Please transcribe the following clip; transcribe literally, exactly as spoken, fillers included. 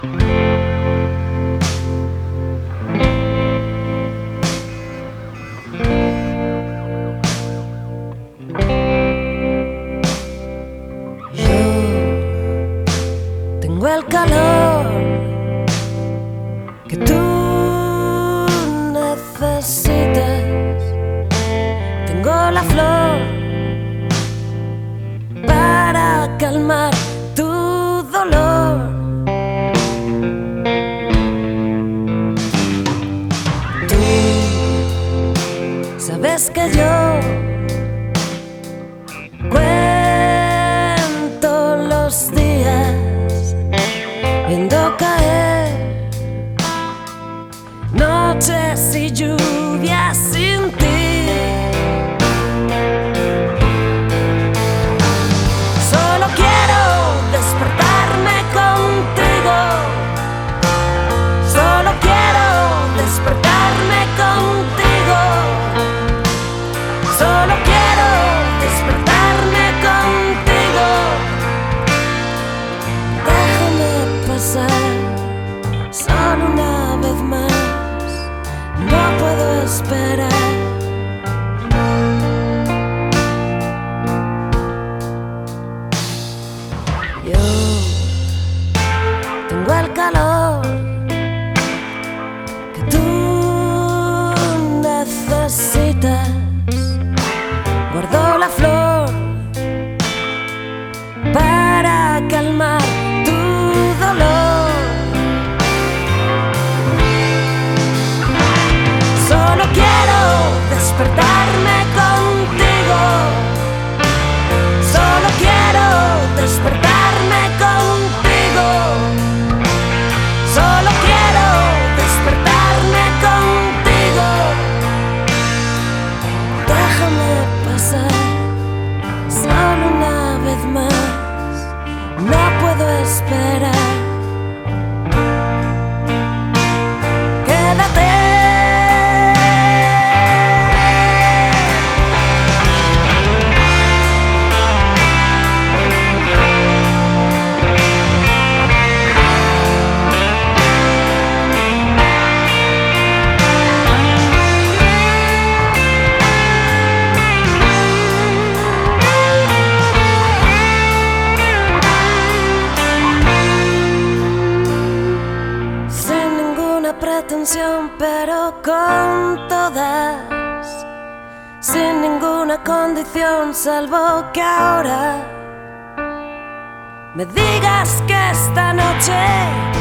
Tengo el calor que tú necesitas. Tengo la flor para calmar tu dolor. Tú sabes que yo cuento los días viendo caer noches y lluvias sin ti. Solo quiero despertarme contigo. Solo quiero despertarme contigo. Solo quiero despertarme contigo. Déjame pasar solo una vez más. No puedo esperar. Yo tengo el calor que tú necesitas. Guardo la flor para calmar tu dolor. Solo quiero despertarme contigo. Solo quiero despertarme contigo. Solo quiero despertarme contigo. Déjame pasar solo una vez más. No puedo esperar. Quédate. Pretensión, pero con todas, sin ninguna condición, salvo que ahora me digas que esta noche